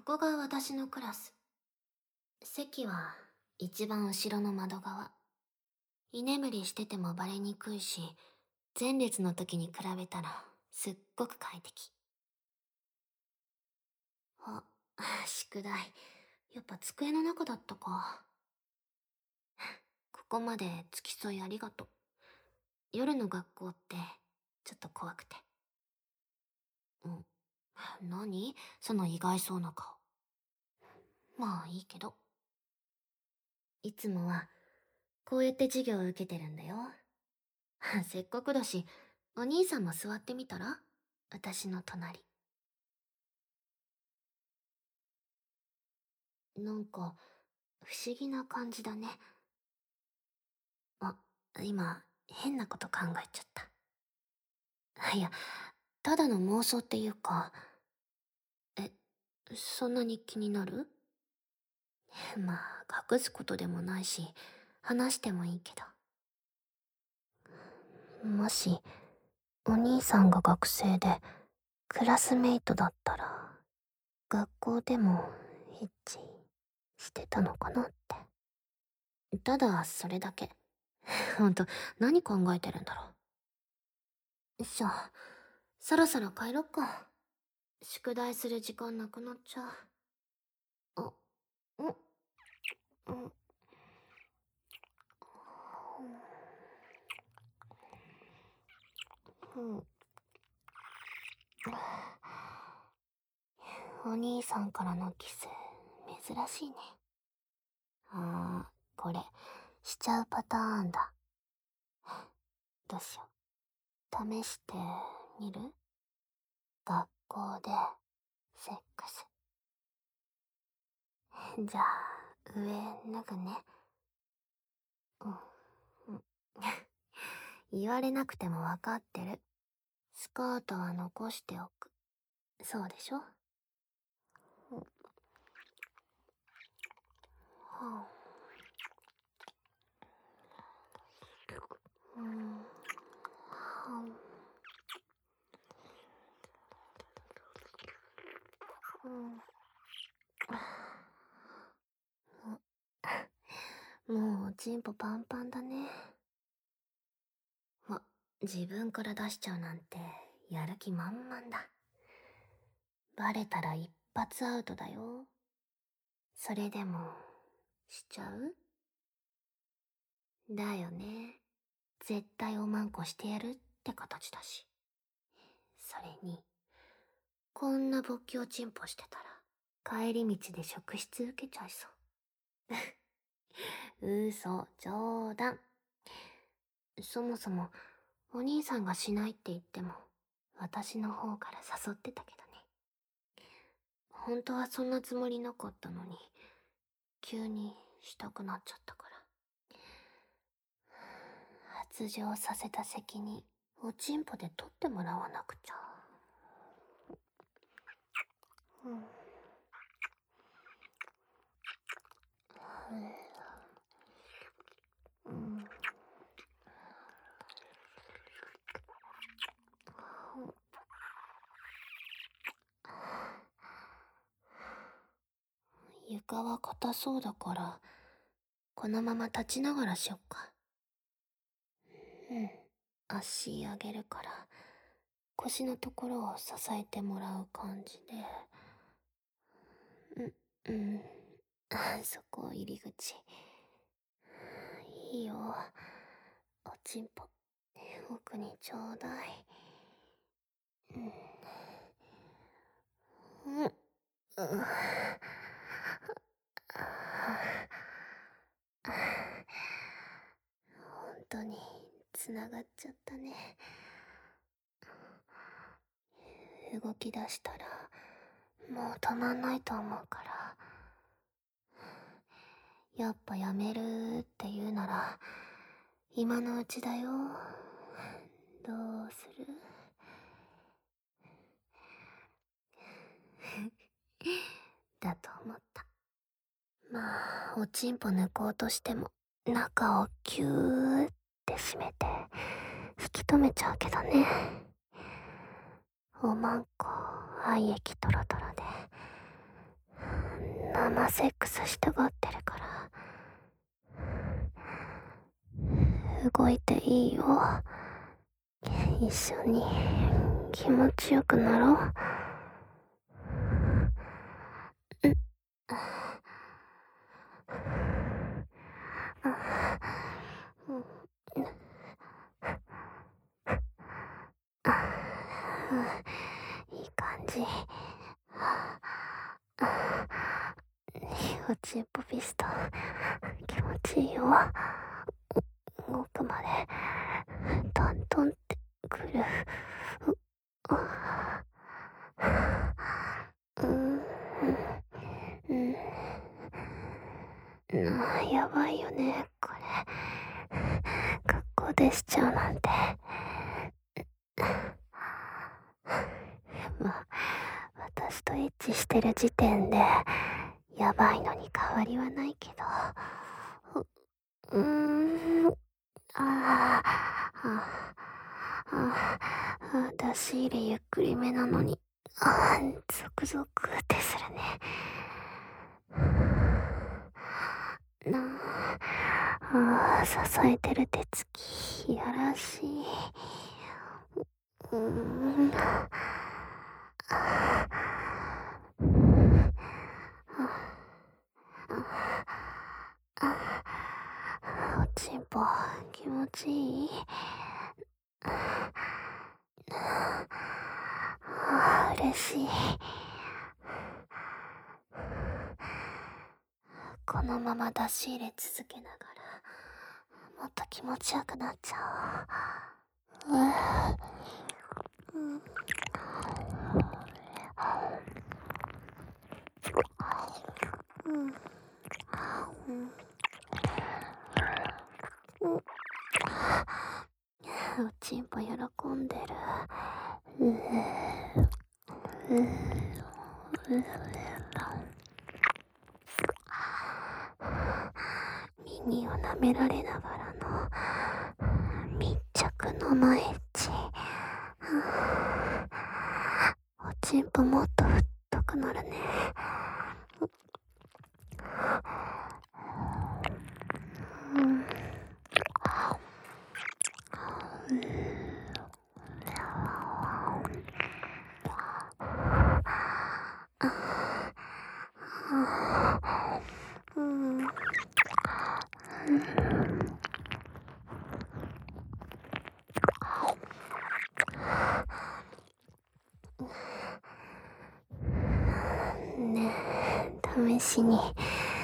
こが私のクラス。席は一番後ろの窓側。居眠りしててもバレにくいし、前列の時に比べたらすっごく快適。あ、宿題。やっぱ机の中だったか。ここまで付き添いありがとう。夜の学校ってちょっと怖くて。何その意外そうな顔。まあいいけど。いつもはこうやって授業を受けてるんだよ。せっかくだし、お兄さんも座ってみたら？私の隣。なんか、不思議な感じだね。あ、今、変なこと考えちゃった。いや、ただの妄想っていうか、え、そんなに気になる？まあ、隠すことでもないし、話してもいいけど。もし、お兄さんが学生で、クラスメイトだったら、学校でもエッチしてたのかなって。ただ、それだけ。ほんと、何考えてるんだろう。しょ、そろそろ帰ろっか。宿題する時間なくなっちゃう。あ、うん、うん、うん。お兄さんからのキス、珍しいね。これ、しちゃうパターンだ。どうしよう。試してみる？学校で、セックス。じゃあ、上脱ぐね。うん、うん。言われなくてもわかってる。スカートは残しておく。そうでしょ？うん、はあ、うん、はあ、うん。もうチンポパンパンだね。自分から出しちゃうなんてやる気満々だ。バレたら一発アウトだよ。それでもしちゃう？だよね。絶対おまんこしてやるって形だし。それに、こんな勃起をチンポしてたら帰り道で職質受けちゃいそう。嘘、冗談。そもそもお兄さんがしないって言っても私の方から誘ってたけどね。本当はそんなつもりなかったのに急にしたくなっちゃったから。発情させた責任おちんぽで取ってもらわなくちゃ。うん、うん、床は硬そうだからこのまま立ちながらしよっか。うん、足上げるから腰のところを支えてもらう感じで。うん、そこ入り口。いいよ。おちんぽ、奥にちょうだい。うん、うん、本当に繋がっちゃったね。動き出したらもう止まんないと思うから。やっぱやめるって言うなら今のうちだよ。どうする？だと思った。まあおちんぽ抜こうとしても中をキューって締めて引き止めちゃうけどね。おまんこ愛液トロトロで生セックスしたがってるから、動いていいよ。一緒に気持ちよくなろう。いい感じ。おちんぽピストン気持ちいいよ。奥までトントンってくる。やばいよねこれ。学校でしちゃうなんて。まあ私とエッチしてる時点でやばいのに変わりはないけど、出し入れゆっくりめなのにゾクゾクってするね。支えてる手つきいやらしい。おちんぽ気持ちいい。嬉しい。このまま出し入れ続けながらもっと気持ちよくなっちゃおう。おちんぽ喜んでる。耳を舐められながらの密着ののエッチ。おちんぽもっと太くなるね。ねえ試しに好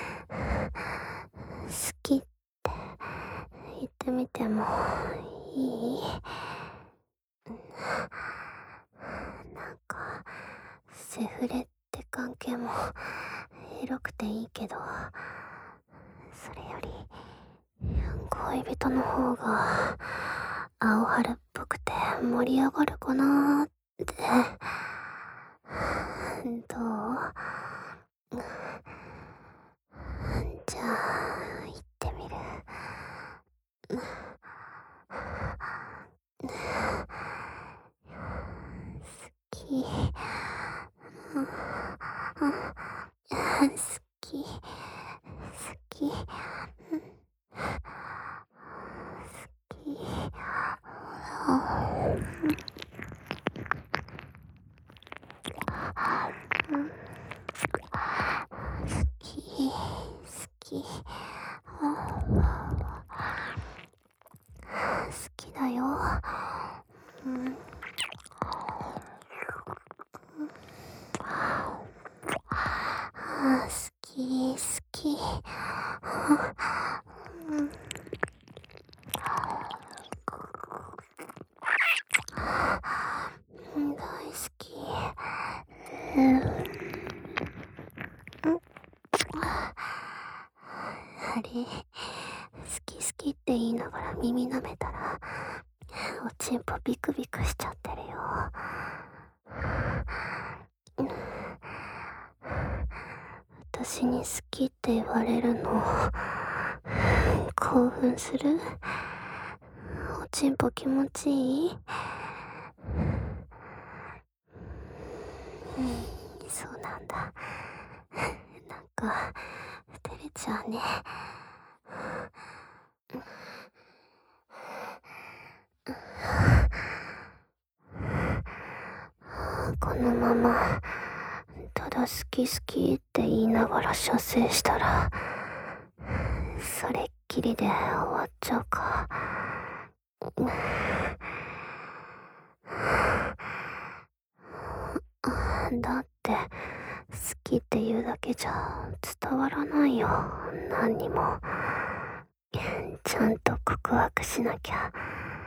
きって言ってみてもいい？なんかセフレって関係もエロくていいけど、それより恋人の方が青春っぽくて盛り上がるかなーって。どう？じゃあ行ってみる。好き。好き。好き。好きだよ。好き好き。大好き。あれ、好き好きって言いながら耳舐めたらおちんぽビクビクしちゃってるよ。私に好きって言われるの興奮する？おちんぽ気持ちいい？そうなんだ。なんか照れちゃうね。このままただ好き好きって言いながら射精したらそれっきりで終わっちゃうか。だって好きって言うだけじゃ伝わらないよ。何にもちゃんと告白しなきゃ。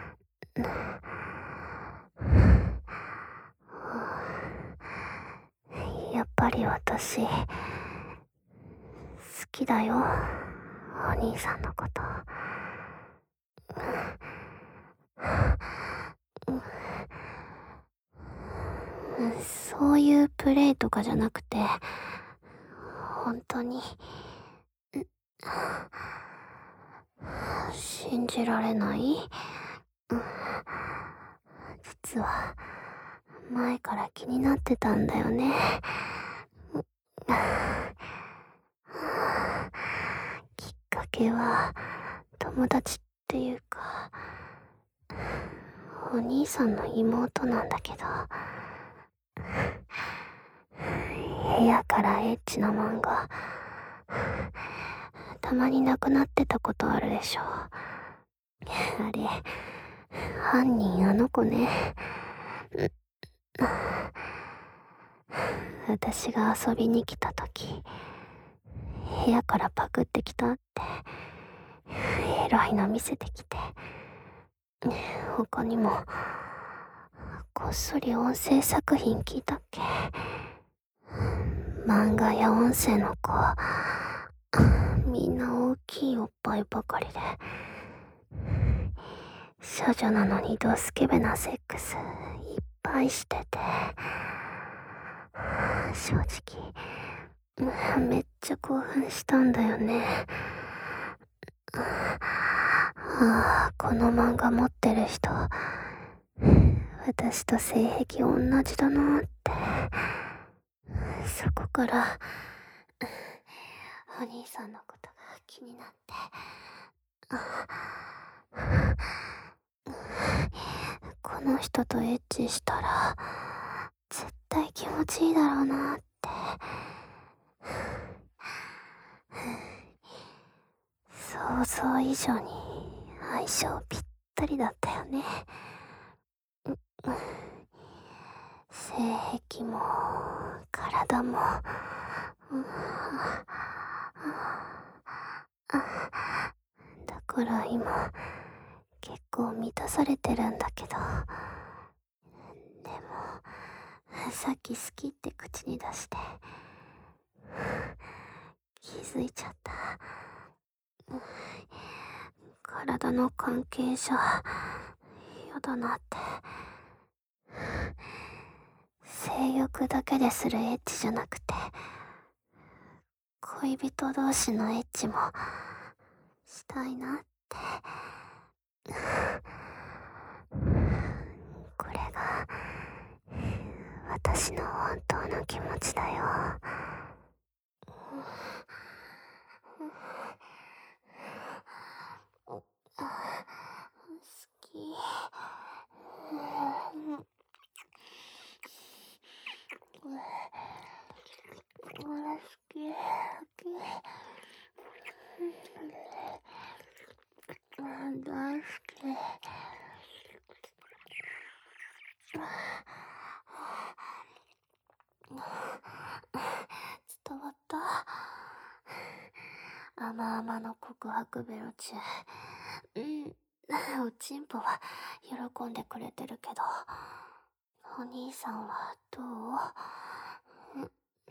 やっぱり私好きだよ、お兄さんのこと。そういうプレイとかじゃなくて、本当に信じられない。実は前から気になってたんだよね。きっかけは友達っていうか、お兄さんの妹なんだけど、部屋からエッチな漫画たまになくなってたことあるでしょ。あれ犯人あの子ね。私が遊びに来た時、部屋からパクってきたってエロいの見せてきて、他にもこっそり音声作品聞いたっけ。漫画や音声の子みんな大きいおっぱいばかりで、少女なのにドスケベなセックスいっぱいしてて、正直めっちゃ興奮したんだよね。この漫画持ってる人私と性癖同じだなって。そこからお兄さんのことが気になって、この人とエッチしたら絶対気持ちいいだろうなって。想像以上に相性ぴったりだったよね。性癖も体も、だから今結構満たされてるんだけど、でもさっき好きって口に出して気づいちゃった。体の関係じゃ嫌だなって。性欲だけでするエッチじゃなくて、恋人同士のエッチもしたいなって。これが私の本当の気持ちだよ。好き。俺好き。大好き。伝わった。甘々の告白ベロチェ。おちんぽは喜んでくれてるけど、お兄さんはどう？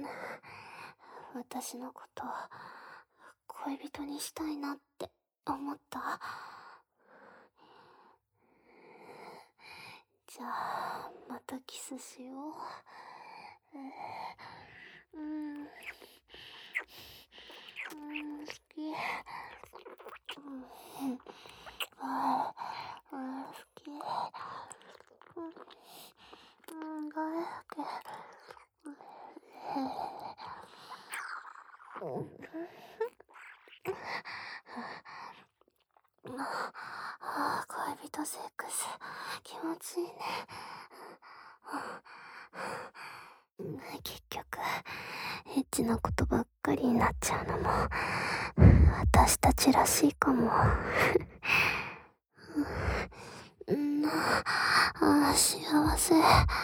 私のこと恋人にしたいなって思った？じゃあまたキスしよう。好き。好き。大好き。 恋人セックス、気持ちいいね。結局、エッチなことばっかりになっちゃうのも、私たちらしいかも。幸せ。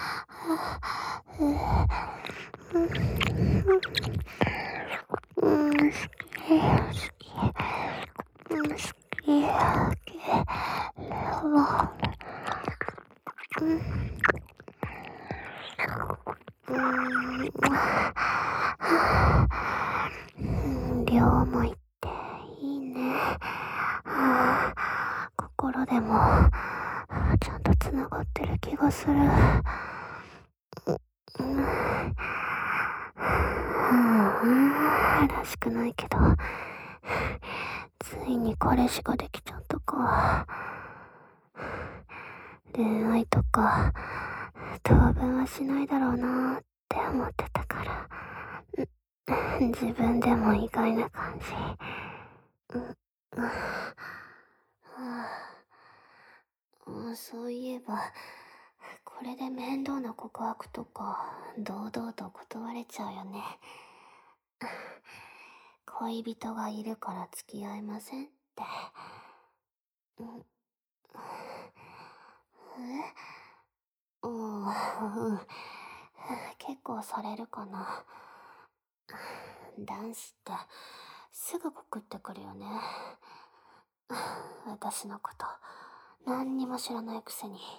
両思いっていいね。心でもちゃんとつながってる気がする。らしくないけど、ついに彼氏ができちゃったか。恋愛とか当分はしないだろうなって思ってたから、自分でも意外な感じ。そういえば、これで面倒な告白とか堂々と断れちゃうよね。恋人がいるから付き合いませんって。うん、結構されるかな。男子ってすぐ告ってくるよね。私のこと何にも知らないくせに。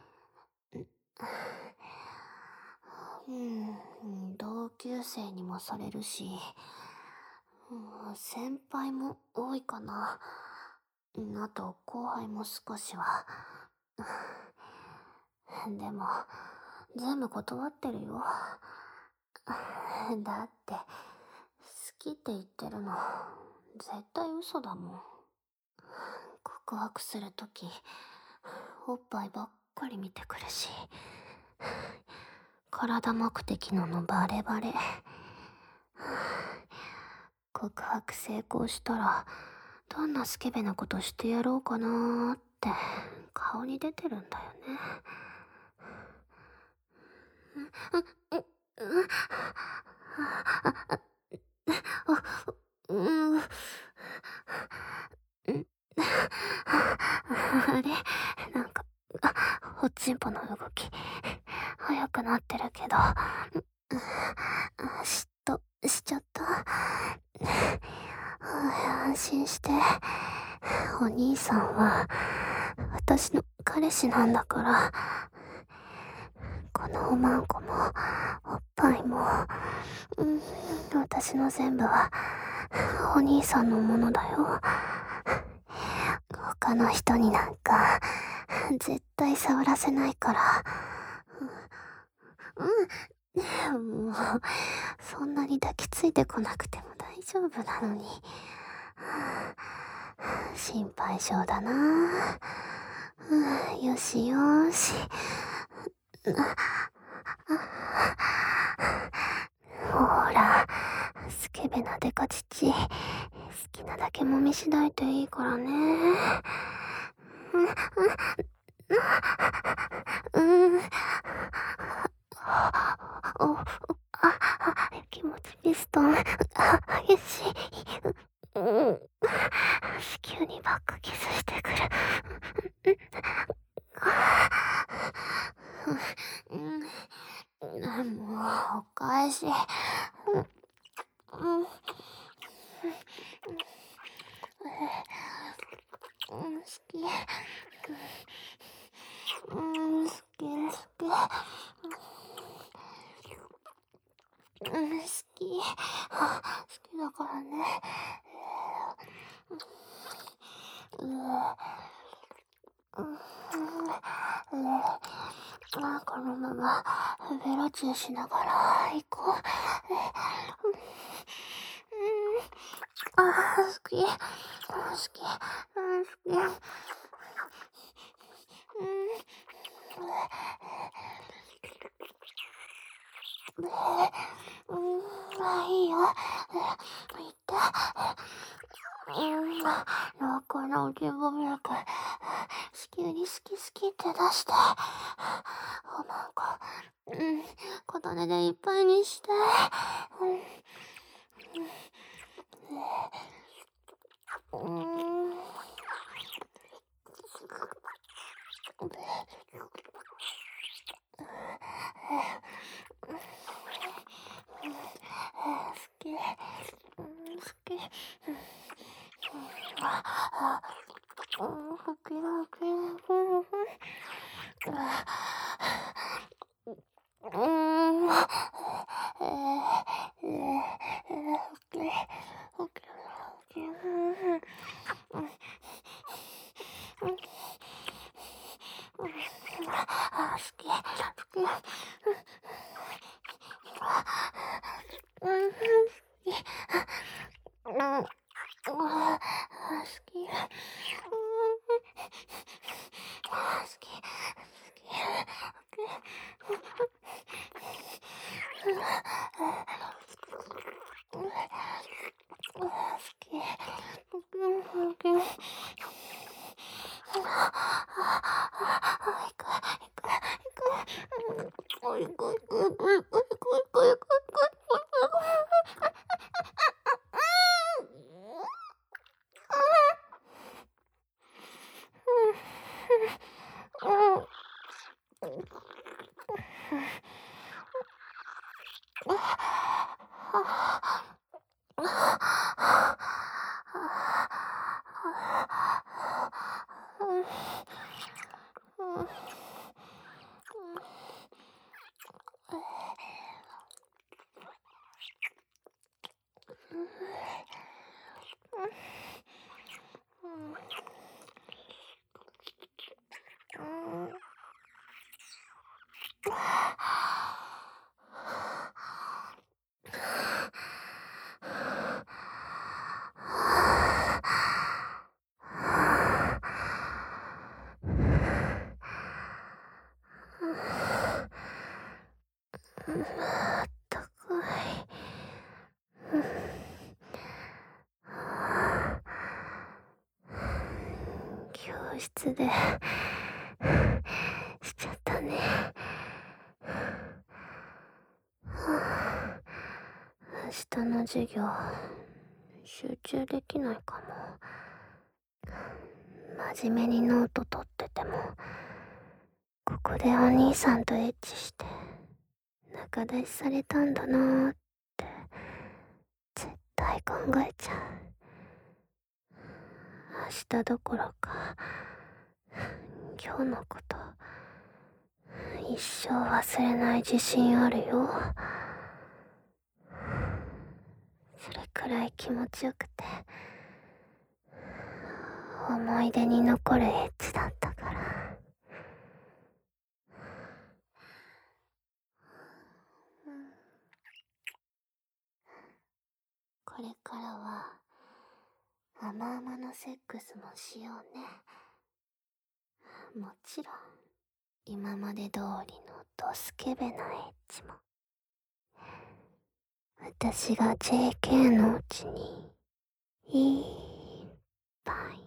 同級生にもされるし、先輩も多いかな。あと後輩も少しは。でも全部断ってるよ。だって好きって言ってるの絶対嘘だもん。告白するときおっぱいばっかり見てくるし、体目的なのバレバレ。告白成功したらどんなスケベなことしてやろうかなーって顔に出てるんだよね。あれ、なんかおちんぽの動き速くなってるけど、嫉妬しちゃった。安心して。お兄さんは私の彼氏なんだから。このおまんこもおっぱいも、私の全部はお兄さんのものだよ。他の人になんか絶対触らせないから。もうそんなに抱きついてこなくても大丈夫なのに。心配性だな。よしよし。ほら、スケベなデカ乳好きなだけ揉みしだいていいからね。気持ちピストン激しい。子宮にバックキスしてくる。もうお返し。好き。好き好き。好きだからね。このままベロチューしながら行こう。好き。好き。好き。いいよ。行って。 だから自分ミルク、好きに好き好きって出して、なんか、小種でいっぱいにして、うん、うん、好き、好き、好きだけど、好き、好き、好き。あったかい。教室でしちゃったね。明日の授業集中できないかも。真面目にノート取ってても、ここでお兄さんとエッチして仲出しされたんだなーって絶対考えちゃう。明日どころか今日のこと一生忘れない自信あるよ。それくらい気持ちよくて思い出に残るエッチだったから。これからは甘々のセックスもしようね。もちろん今まで通りのドスケベなエッチも。私が JK のうちにいっぱい